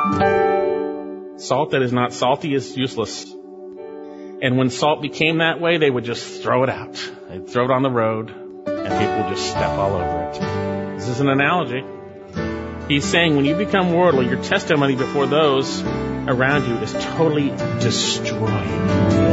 Salt that is not salty is useless. And when salt became that way, they would just throw it out. They'd throw it on the road, and people would just step all over it. This is an analogy. He's saying when you become worldly, your testimony before those around you is totally destroyed.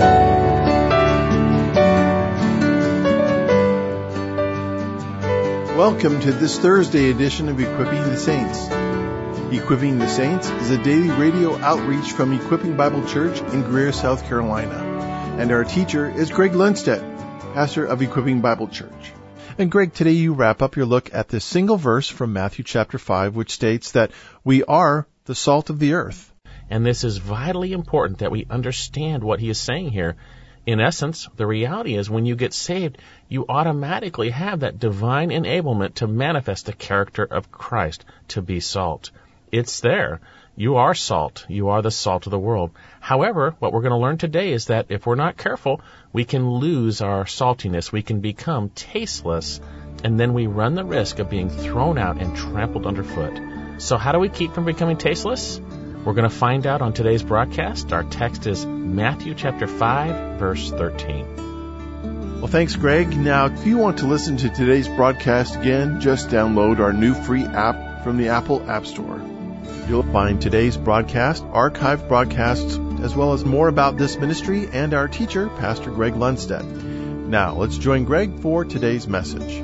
Welcome to this Thursday edition of Equipping the Saints. Equipping the Saints is a daily radio outreach from Equipping Bible Church in Greer, South Carolina. And our teacher is Greg Lundstedt, pastor of Equipping Bible Church. And Greg, today you wrap up your look at this single verse from Matthew chapter 5, which states that we are the salt of the earth. And this is vitally important that we understand what he is saying here. In essence, the reality is when you get saved, you automatically have that divine enablement to manifest the character of Christ, to be salt. It's there. You are salt. You are the salt of the world. However, what we're going to learn today is that if we're not careful, we can lose our saltiness. We can become tasteless, and then we run the risk of being thrown out and trampled underfoot. So how do we keep from becoming tasteless? We're going to find out on today's broadcast. Our text is Matthew chapter 5, verse 13. Well, thanks, Greg. Now, if you want to listen to today's broadcast again, just download our new free app from the Apple App Store. You'll find today's broadcast, archived broadcasts, as well as more about this ministry and our teacher, Pastor Greg Lundstedt. Now, let's join Greg for today's message.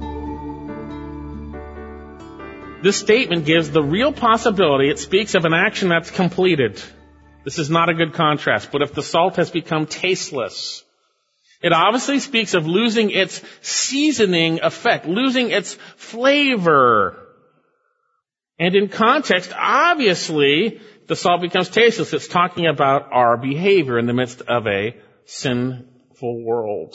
This statement gives the real possibility. It speaks of an action that's completed. This is not a good contrast, but if the salt has become tasteless, it obviously speaks of losing its seasoning effect, losing its flavor. And in context, obviously, the salt becomes tasteless. It's talking about our behavior in the midst of a sinful world.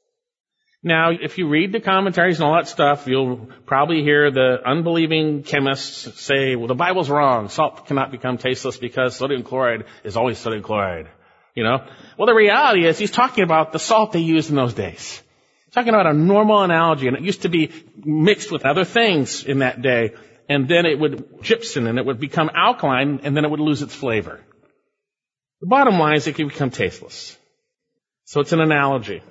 Now, if you read the commentaries and all that stuff, you'll probably hear the unbelieving chemists say, well, the Bible's wrong. Salt cannot become tasteless because sodium chloride is always sodium chloride. You know? Well, the reality is he's talking about the salt they used in those days. He's talking about a normal analogy, and it used to be mixed with other things in that day. And then it would gypsum, and it would become alkaline, and then it would lose its flavor. The bottom line is it can become tasteless. So it's an analogy.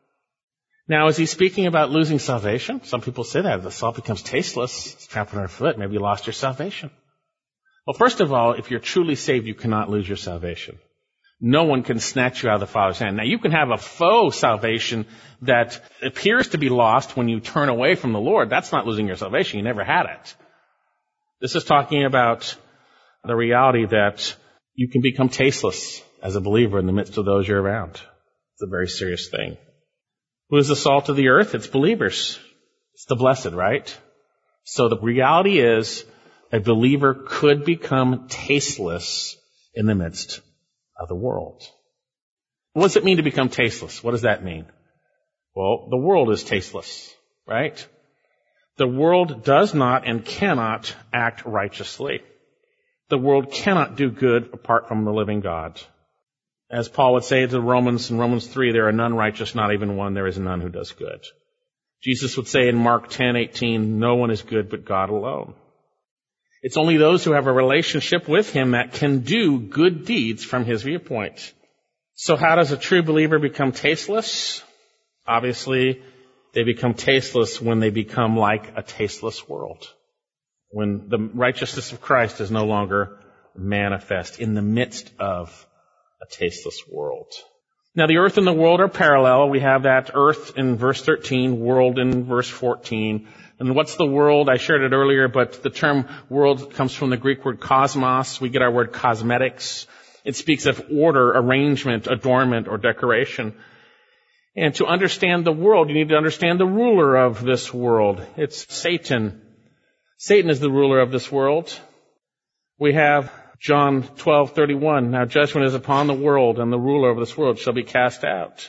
Now, is he speaking about losing salvation? Some people say that. If the salt becomes tasteless, it's trampling on our foot, maybe you lost your salvation. Well, first of all, if you're truly saved, you cannot lose your salvation. No one can snatch you out of the Father's hand. Now, you can have a faux salvation that appears to be lost when you turn away from the Lord. That's not losing your salvation. You never had it. This is talking about the reality that you can become tasteless as a believer in the midst of those you're around. It's a very serious thing. Who is the salt of the earth? It's believers. It's the blessed, right? So the reality is a believer could become tasteless in the midst of the world. What does it mean to become tasteless? What does that mean? Well, the world is tasteless, right? The world does not and cannot act righteously. The world cannot do good apart from the living God. As Paul would say to the Romans in Romans 3, there are none righteous, not even one. There is none who does good. Jesus would say in Mark 10:18, no one is good but God alone. It's only those who have a relationship with him that can do good deeds from his viewpoint. So how does a true believer become tasteless? Obviously, they become tasteless when they become like a tasteless world. When the righteousness of Christ is no longer manifest in the midst of a tasteless world. Now, the earth and the world are parallel. We have that earth in verse 13, world in verse 14. And what's the world? I shared it earlier, but the term world comes from the Greek word cosmos. We get our word cosmetics. It speaks of order, arrangement, adornment, or decoration. And to understand the world, you need to understand the ruler of this world. It's Satan. Satan is the ruler of this world. We have John 12:31. Now judgment is upon the world, and the ruler of this world shall be cast out.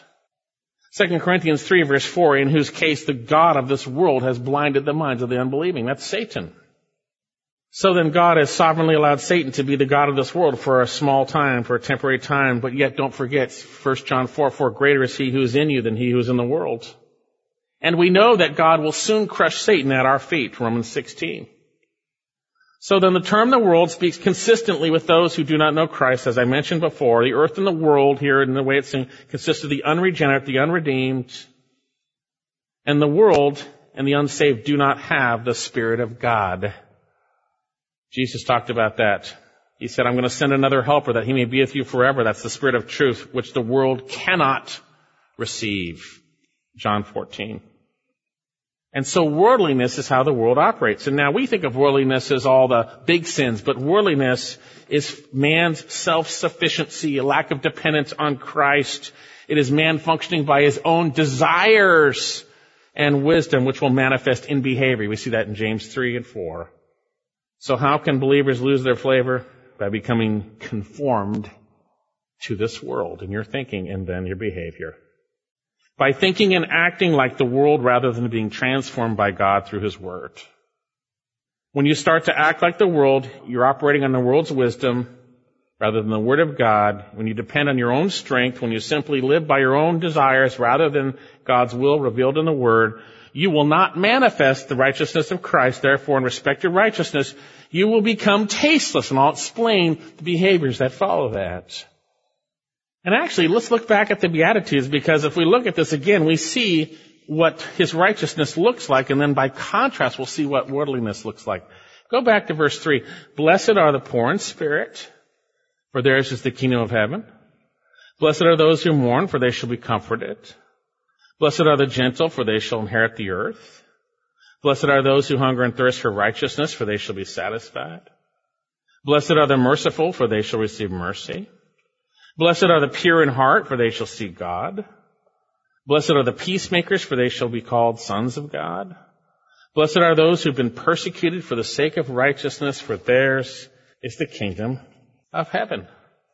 2 Corinthians 3, verse 4, in whose case the God of this world has blinded the minds of the unbelieving. That's Satan. So then God has sovereignly allowed Satan to be the God of this world for a small time, for a temporary time, but yet don't forget 1 John 4:4, greater is he who is in you than he who is in the world. And we know that God will soon crush Satan at our feet, Romans 16. So then the term the world speaks consistently with those who do not know Christ. As I mentioned before, the earth and the world here in the way it's seen consists of the unregenerate, the unredeemed, and the world and the unsaved do not have the Spirit of God. Jesus talked about that. He said, I'm going to send another helper that he may be with you forever. That's the Spirit of truth, which the world cannot receive. John 14. And so worldliness is how the world operates. And now we think of worldliness as all the big sins, but worldliness is man's self-sufficiency, a lack of dependence on Christ. It is man functioning by his own desires and wisdom, which will manifest in behavior. We see that in James 3 and 4. So how can believers lose their flavor? By becoming conformed to this world in your thinking and then your behavior. By thinking and acting like the world rather than being transformed by God through His Word. When you start to act like the world, you're operating on the world's wisdom rather than the Word of God. When you depend on your own strength, when you simply live by your own desires rather than God's will revealed in the Word, you will not manifest the righteousness of Christ. Therefore, in respect to righteousness, you will become tasteless. And I'll explain the behaviors that follow that. And actually, let's look back at the Beatitudes, because if we look at this again, we see what His righteousness looks like, and then by contrast, we'll see what worldliness looks like. Go back to verse 3. Blessed are the poor in spirit, for theirs is the kingdom of heaven. Blessed are those who mourn, for they shall be comforted. Blessed are the gentle, for they shall inherit the earth. Blessed are those who hunger and thirst for righteousness, for they shall be satisfied. Blessed are the merciful, for they shall receive mercy. Blessed are the pure in heart, for they shall see God. Blessed are the peacemakers, for they shall be called sons of God. Blessed are those who have been persecuted for the sake of righteousness, for theirs is the kingdom of heaven.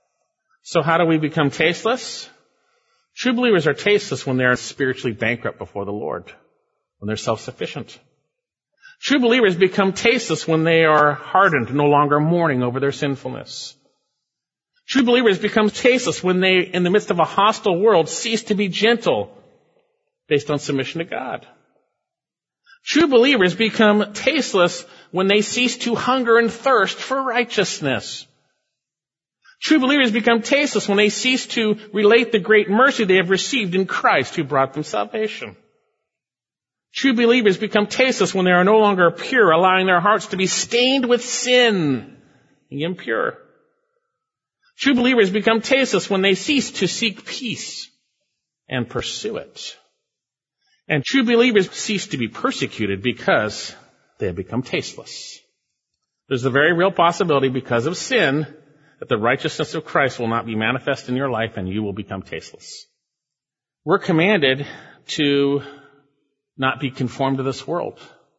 So how do we become tasteless? True believers are tasteless when they are spiritually bankrupt before the Lord, when they're self-sufficient. True believers become tasteless when they are hardened, no longer mourning over their sinfulness. True believers become tasteless when they, in the midst of a hostile world, cease to be gentle based on submission to God. True believers become tasteless when they cease to hunger and thirst for righteousness. True believers become tasteless when they cease to relate the great mercy they have received in Christ who brought them salvation. True believers become tasteless when they are no longer pure, allowing their hearts to be stained with sin, and impure. True believers become tasteless when they cease to seek peace and pursue it. And true believers cease to be persecuted because they have become tasteless. There's a very real possibility because of sin that the righteousness of Christ will not be manifest in your life and you will become tasteless. We're commanded to not be conformed to this world,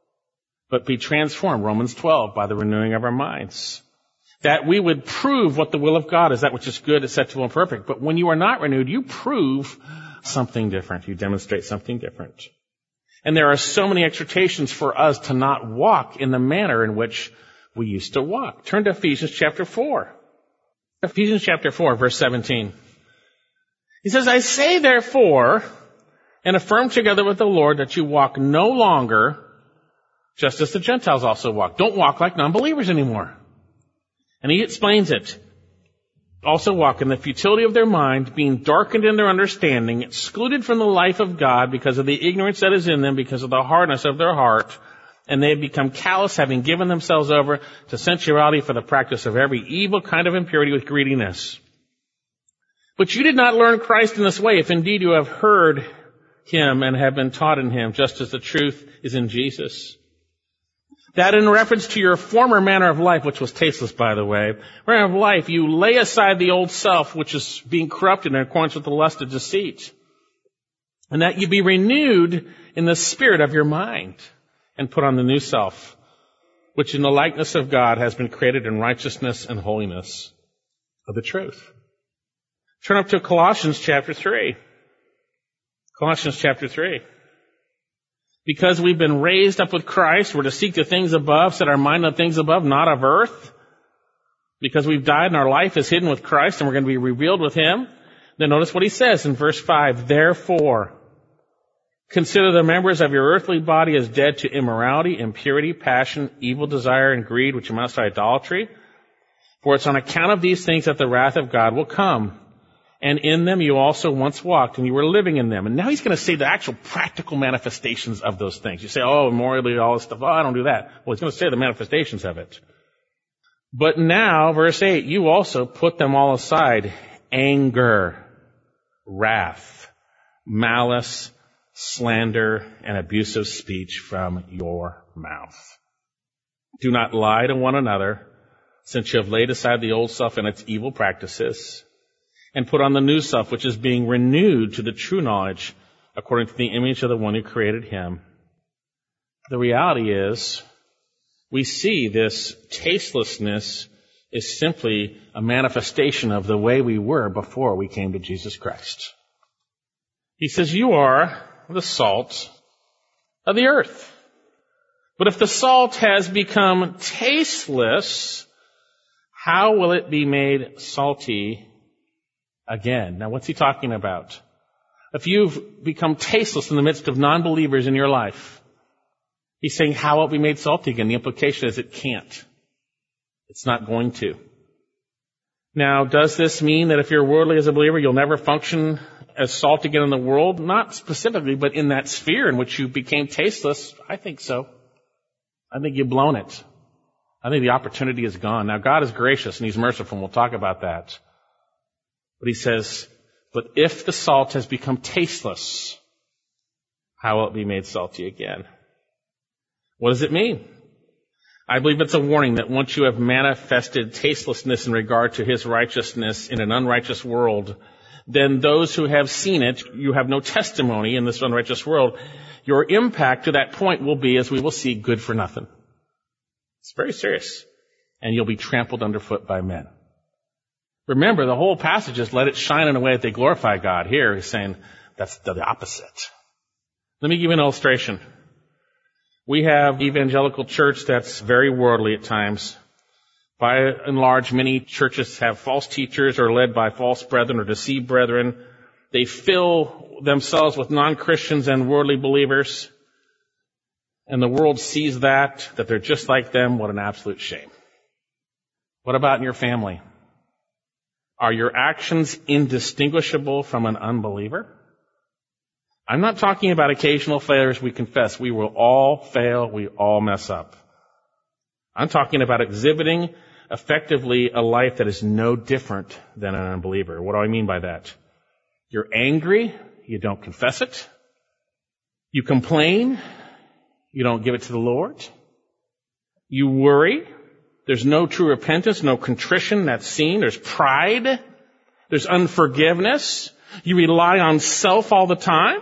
but be transformed, Romans 12, by the renewing of our minds. That we would prove what the will of God is, that which is good, acceptable, and perfect. But when you are not renewed, you prove something different. You demonstrate something different. And there are so many exhortations for us to not walk in the manner in which we used to walk. Turn to Ephesians chapter 4. Ephesians chapter 4, verse 17. He says, I say therefore, and affirm together with the Lord, that you walk no longer just as the Gentiles also walk. Don't walk like non-believers anymore. And he explains it. Also walk in the futility of their mind, being darkened in their understanding, excluded from the life of God because of the ignorance that is in them, because of the hardness of their heart. And they have become callous, having given themselves over to sensuality for the practice of every evil kind of impurity with greediness. But you did not learn Christ in this way, if indeed you have heard Him and have been taught in Him, just as the truth is in Jesus. That in reference to your former manner of life, which was tasteless, by the way, manner of life, you lay aside the old self, which is being corrupted in accordance with the lust of deceit. And that you be renewed in the spirit of your mind, and put on the new self, which in the likeness of God has been created in righteousness and holiness of the truth. Turn up to Colossians chapter 3. Colossians chapter 3. Because we've been raised up with Christ, we're to seek the things above, set our mind on things above, not of earth. Because we've died and our life is hidden with Christ and we're going to be revealed with Him. Then notice what he says in verse 5. Therefore, Consider the members of your earthly body as dead to immorality, impurity, passion, evil desire, and greed, which amounts to idolatry. For it's on account of these things that the wrath of God will come. And in them you also once walked, and you were living in them. And now he's going to say the actual practical manifestations of those things. You say, oh, immorality, all this stuff. Oh, I don't do that. Well, he's going to say the manifestations of it. But now, verse 8, you also put them all aside. Anger, wrath, malice, slander, and abusive speech from your mouth. Do not lie to one another, since you have laid aside the old self and its evil practices, and put on the new self, which is being renewed to the true knowledge according to the image of the one who created him. The reality is, we see this tastelessness is simply a manifestation of the way we were before we came to Jesus Christ. He says, you are the salt of the earth. But if the salt has become tasteless, how will it be made salty again? Now, what's he talking about? If you've become tasteless in the midst of non-believers in your life, he's saying, how will it be made salty again? The implication is it can't. It's not going to. Now, does this mean that if you're worldly as a believer, you'll never function as salt again in the world? Not specifically, but in that sphere in which you became tasteless, I think so. I think you've blown it. I think the opportunity is gone. Now, God is gracious and he's merciful, and we'll talk about that. But he says, but if the salt has become tasteless, how will it be made salty again? What does it mean? I believe it's a warning that once you have manifested tastelessness in regard to his righteousness in an unrighteous world, then those who have seen it, you have no testimony in this unrighteous world. Your impact to that point will be, as we will see, good for nothing. It's very serious. And you'll be trampled underfoot by men. Remember, the whole passage is let it shine in a way that they glorify God. Here he's saying that's the opposite. Let me give you an illustration. We have evangelical church that's very worldly at times. By and large, many churches have false teachers or led by false brethren or deceived brethren. They fill themselves with non-Christians and worldly believers. And the world sees that they're just like them. What an absolute shame. What about in your family? Are your actions indistinguishable from an unbeliever? I'm not talking about occasional failures we confess. We will all fail. We all mess up. I'm talking about exhibiting effectively a life that is no different than an unbeliever. What do I mean by that? You're angry. You don't confess it. You complain. You don't give it to the Lord. You worry. There's no true repentance, no contrition that's seen. There's pride. There's unforgiveness. You rely on self all the time.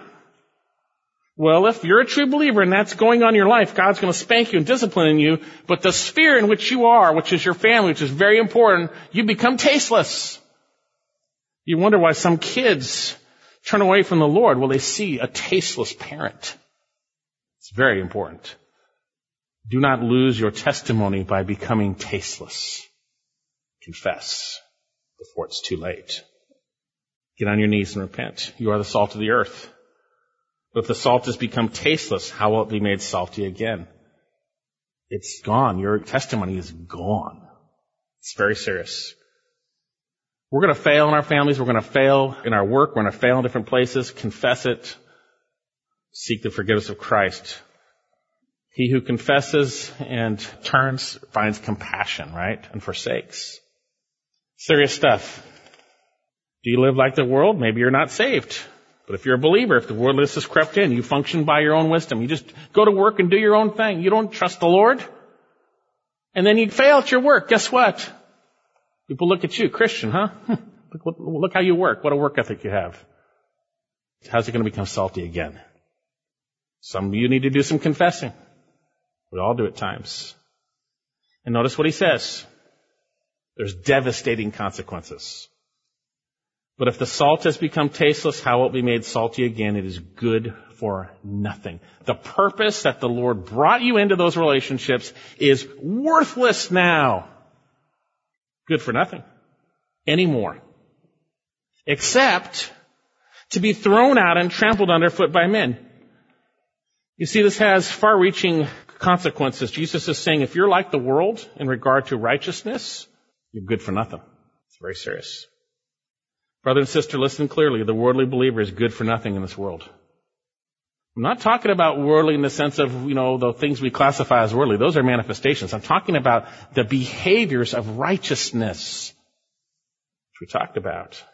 Well, if you're a true believer and that's going on in your life, God's going to spank you and discipline you. But the sphere in which you are, which is your family, which is very important, you become tasteless. You wonder why some kids turn away from the Lord. Well, they see a tasteless parent. It's very important. Do not lose your testimony by becoming tasteless. Confess before it's too late. Get on your knees and repent. You are the salt of the earth. But if the salt has become tasteless, how will it be made salty again? It's gone. Your testimony is gone. It's very serious. We're going to fail in our families. We're going to fail in our work. We're going to fail in different places. Confess it. Seek the forgiveness of Christ. He who confesses and turns finds compassion, right? And forsakes. Serious stuff. Do you live like the world? Maybe you're not saved. But if you're a believer, if the worldliness has crept in, you function by your own wisdom. You just go to work and do your own thing. You don't trust the Lord. And then you fail at your work. Guess what? People look at you, Christian, huh? Look how you work. What a work ethic you have. How's it going to become salty again? Some of you need to do some confessing. We all do at times. And notice what he says. There's devastating consequences. But if the salt has become tasteless, how will it be made salty again? It is good for nothing. The purpose that the Lord brought you into those relationships is worthless now. Good for nothing anymore. Except to be thrown out and trampled underfoot by men. You see, this has far-reaching consequences. Jesus is saying, if you're like the world in regard to righteousness, you're good for nothing. It's very serious. Brother and sister, listen clearly. The worldly believer is good for nothing in this world. I'm not talking about worldly in the sense of, the things we classify as worldly. Those are manifestations. I'm talking about the behaviors of righteousness, which we talked about.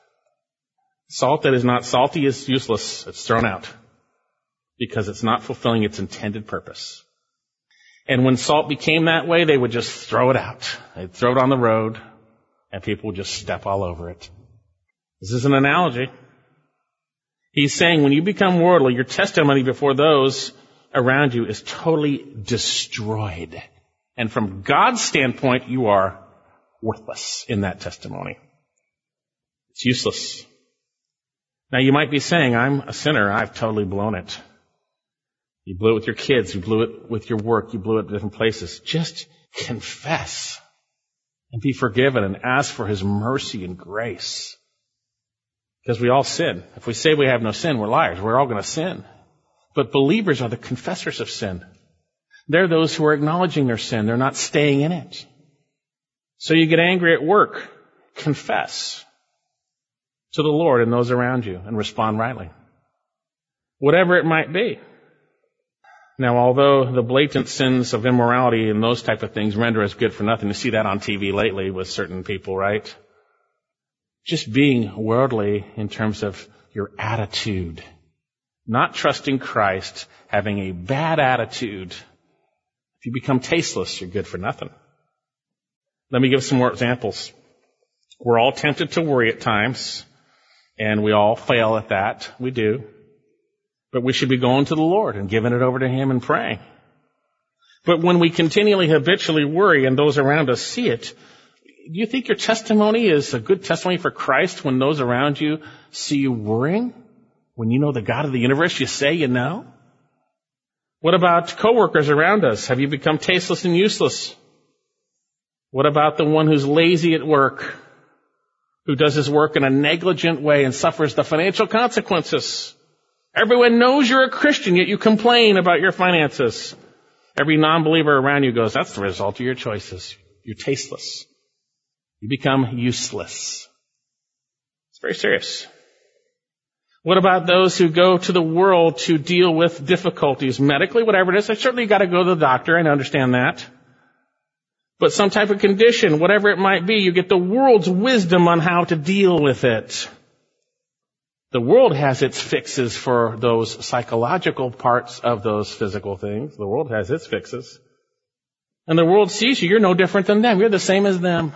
Salt that is not salty is useless. It's thrown out because it's not fulfilling its intended purpose. And when salt became that way, they would just throw it out. They'd throw it on the road, and people would just step all over it. This is an analogy. He's saying when you become worldly, your testimony before those around you is totally destroyed. And from God's standpoint, you are worthless in that testimony. It's useless. Now you might be saying, I'm a sinner. I've totally blown it. You blew it with your kids. You blew it with your work. You blew it at different places. Just confess and be forgiven and ask for His mercy and grace. Because we all sin. If we say we have no sin, we're liars. We're all going to sin. But believers are the confessors of sin. They're those who are acknowledging their sin. They're not staying in it. So you get angry at work. Confess to the Lord and those around you and respond rightly. Whatever it might be. Now, although the blatant sins of immorality and those type of things render us good for nothing, you see that on TV lately with certain people, right? Just being worldly in terms of your attitude. Not trusting Christ, having a bad attitude. If you become tasteless, you're good for nothing. Let me give some more examples. We're all tempted to worry at times, and we all fail at that. We do. But we should be going to the Lord and giving it over to Him and praying. But when we continually habitually worry and those around us see it, do you think your testimony is a good testimony for Christ when those around you see you worrying? When you know the God of the universe, you say you know? What about coworkers around us? Have you become tasteless and useless? What about the one who's lazy at work, who does his work in a negligent way and suffers the financial consequences? Everyone knows you're a Christian, yet you complain about your finances. Every non-believer around you goes, that's the result of your choices. You're tasteless. You become useless. It's very serious. What about those who go to the world to deal with difficulties medically, whatever it is? Certainly you've got to go to the doctor, I understand that. But some type of condition, whatever it might be, you get the world's wisdom on how to deal with it. The world has its fixes for those psychological parts of those physical things. The world has its fixes. And the world sees you, you're no different than them. You're the same as them.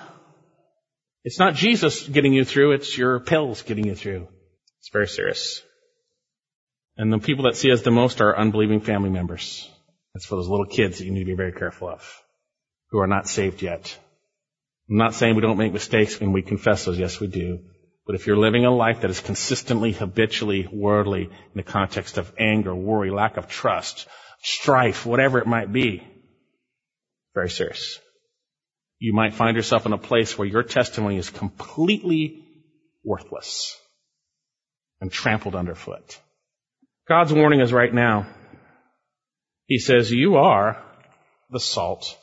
It's not Jesus getting you through, it's your pills getting you through. It's very serious. And the people that see us the most are unbelieving family members. That's for those little kids that you need to be very careful of, who are not saved yet. I'm not saying we don't make mistakes when we confess those. Yes, we do. But if you're living a life that is consistently, habitually worldly in the context of anger, worry, lack of trust, strife, whatever it might be, very serious. You might find yourself in a place where your testimony is completely worthless and trampled underfoot. God's warning us right now. He says, you are the salt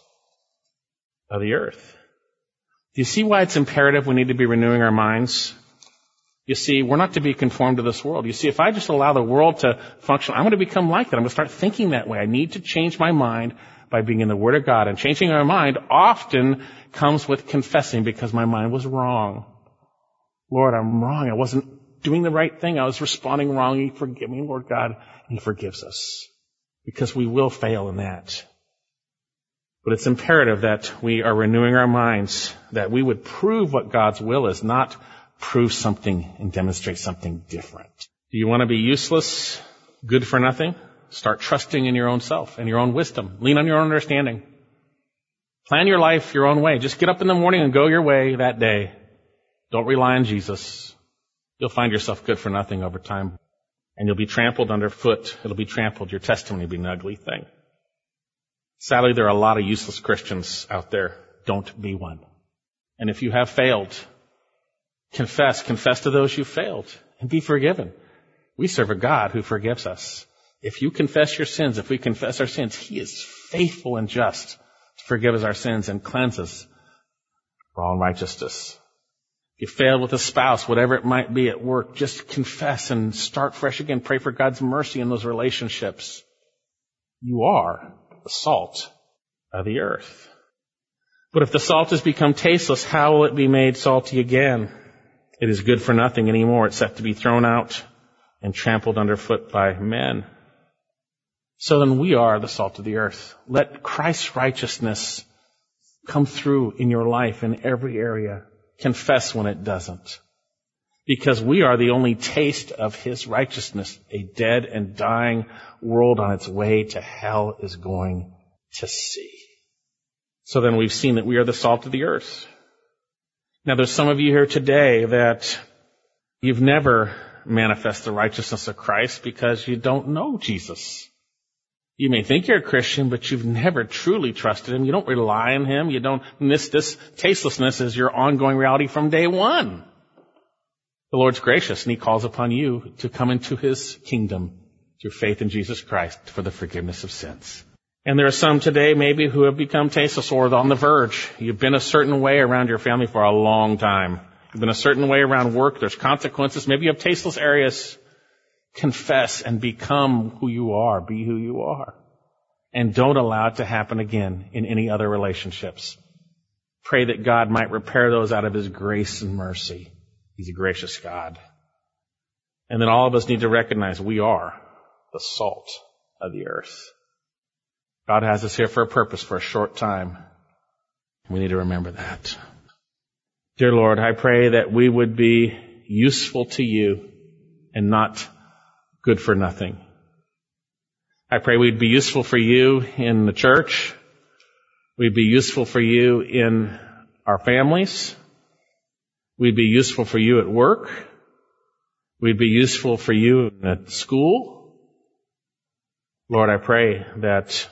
of the earth. Do you see why it's imperative we need to be renewing our minds? You see, we're not to be conformed to this world. You see, if I just allow the world to function, I'm going to become like that. I'm going to start thinking that way. I need to change my mind by being in the Word of God. And changing our mind often comes with confessing because my mind was wrong. Lord, I'm wrong. I wasn't doing the right thing. I was responding wrongly. Forgive me, Lord God. And He forgives us because we will fail in that. But it's imperative that we are renewing our minds, that we would prove what God's will is, not prove something and demonstrate something different. Do you want to be useless, good for nothing? Start trusting in your own self and your own wisdom. Lean on your own understanding. Plan your life your own way. Just get up in the morning and go your way that day. Don't rely on Jesus. You'll find yourself good for nothing over time. And you'll be trampled underfoot. It'll be trampled. Your testimony will be an ugly thing. Sadly, there are a lot of useless Christians out there. Don't be one. And if you have failed, confess to those you failed and be forgiven. We serve a God who forgives us. If you confess your sins, if we confess our sins, He is faithful and just to forgive us our sins and cleanse us for all unrighteousness. If you failed with a spouse, whatever it might be at work, just confess and start fresh again. Pray for God's mercy in those relationships. You are the salt of the earth. But if the salt has become tasteless, how will it be made salty again? It is good for nothing anymore. It's set to be thrown out and trampled underfoot by men. So then we are the salt of the earth. Let Christ's righteousness come through in your life in every area. Confess when it doesn't. Because we are the only taste of His righteousness. A dead and dying world on its way to hell is going to see. So then we've seen that we are the salt of the earth. Now there's some of you here today that you've never manifested the righteousness of Christ because you don't know Jesus. You may think you're a Christian, but you've never truly trusted Him. You don't rely on Him. You don't miss this tastelessness as your ongoing reality from day one. The Lord's gracious, and He calls upon you to come into His kingdom through faith in Jesus Christ for the forgiveness of sins. And there are some today maybe who have become tasteless or on the verge. You've been a certain way around your family for a long time. You've been a certain way around work. There's consequences. Maybe you have tasteless areas. Confess and become who you are. Be who you are. And don't allow it to happen again in any other relationships. Pray that God might repair those out of His grace and mercy. He's a gracious God. And then all of us need to recognize we are the salt of the earth. God has us here for a purpose, for a short time. We need to remember that. Dear Lord, I pray that we would be useful to You and not good for nothing. I pray we'd be useful for You in the church. We'd be useful for You in our families. We'd be useful for You at work. We'd be useful for You at school. Lord, I pray that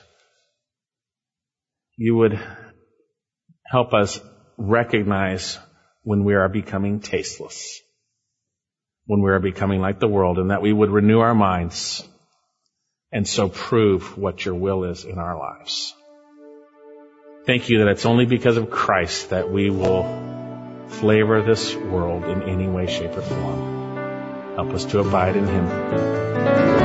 You would help us recognize when we are becoming tasteless, when we are becoming like the world, and that we would renew our minds and so prove what Your will is in our lives. Thank You that it's only because of Christ that we will flavor this world in any way, shape, or form. Help us to abide in Him.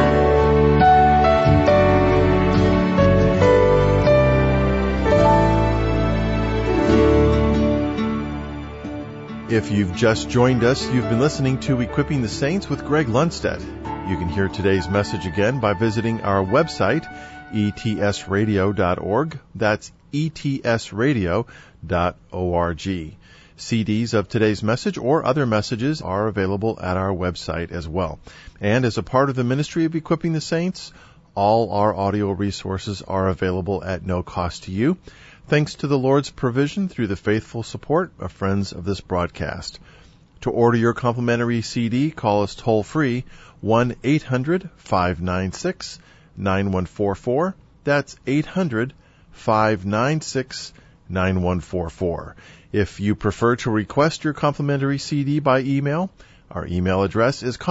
If you've just joined us, you've been listening to Equipping the Saints with Greg Lundstedt. You can hear today's message again by visiting our website, etsradio.org. That's etsradio.org. CDs of today's message or other messages are available at our website as well. And as a part of the ministry of Equipping the Saints, all our audio resources are available at no cost to you, thanks to the Lord's provision through the faithful support of friends of this broadcast. To order your complimentary CD, call us toll-free, 1-800-596-9144. That's 800-596-9144. If you prefer to request your complimentary CD by email, our email address is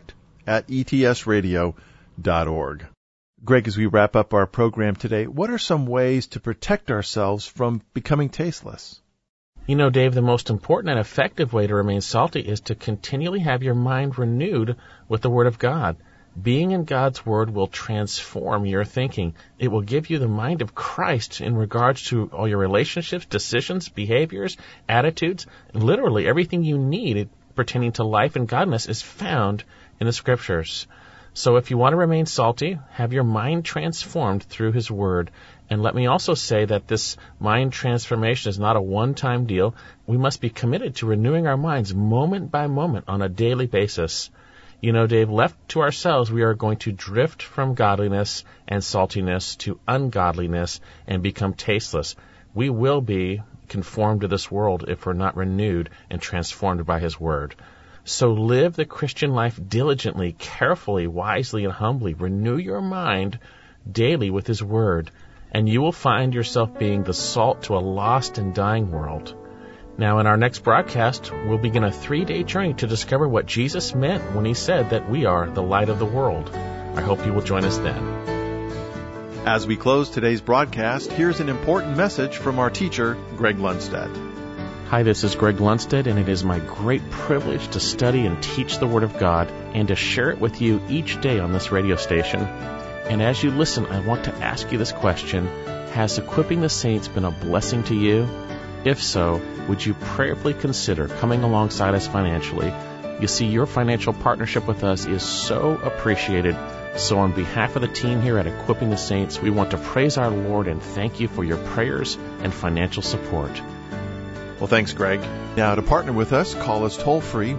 contact@etsradio.org. Greg, as we wrap up our program today, what are some ways to protect ourselves from becoming tasteless? You know, Dave, the most important and effective way to remain salty is to continually have your mind renewed with the Word of God. Being in God's Word will transform your thinking. It will give you the mind of Christ in regards to all your relationships, decisions, behaviors, attitudes. Literally everything you need pertaining to life and godliness is found in the Scriptures. So if you want to remain salty, have your mind transformed through His Word. And let me also say that this mind transformation is not a one-time deal. We must be committed to renewing our minds moment by moment on a daily basis. You know, Dave, left to ourselves, we are going to drift from godliness and saltiness to ungodliness and become tasteless. We will be conformed to this world if we're not renewed and transformed by His Word. So live the Christian life diligently, carefully, wisely, and humbly. Renew your mind daily with His Word, and you will find yourself being the salt to a lost and dying world. Now, in our next broadcast, we'll begin a 3-day journey to discover what Jesus meant when He said that we are the light of the world. I hope you will join us then. As we close today's broadcast, here's an important message from our teacher, Greg Lundstedt. Hi, this is Greg Lundstedt, and it is my great privilege to study and teach the Word of God and to share it with you each day on this radio station. And as you listen, I want to ask you this question: has Equipping the Saints been a blessing to you? If so, would you prayerfully consider coming alongside us financially? You see, your financial partnership with us is so appreciated. So on behalf of the team here at Equipping the Saints, we want to praise our Lord and thank you for your prayers and financial support. Well, thanks, Greg. Now, to partner with us, call us toll-free,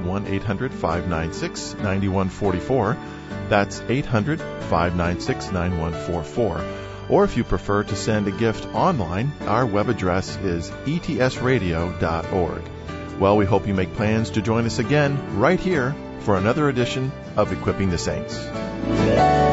1-800-596-9144. That's 800-596-9144. Or if you prefer to send a gift online, our web address is etsradio.org. Well, we hope you make plans to join us again right here for another edition of Equipping the Saints.